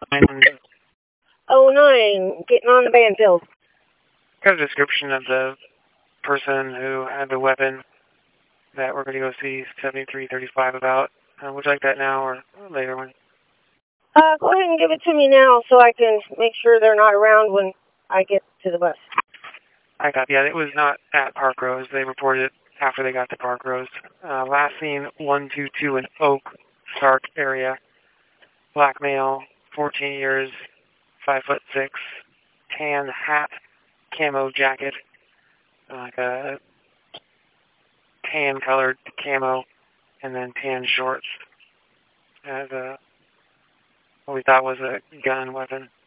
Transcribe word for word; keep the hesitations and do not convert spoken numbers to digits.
Oh nine, getting on the Banfield. Got a description of the person who had the weapon that we're going to go see seventy-three thirty-five about. Uh, would you like that now or later one? Uh, go ahead and give it to me now so I can make sure they're not around when I get to the bus. I got, yeah, it was not at Park Rose. They reported it after they got to Park Rose. Uh, last seen one two two in Oak, Stark area. Black male, fourteen years, five foot six, tan hat, camo jacket, like a tan colored camo, and then tan shorts. Has a what we thought was a gun weapon.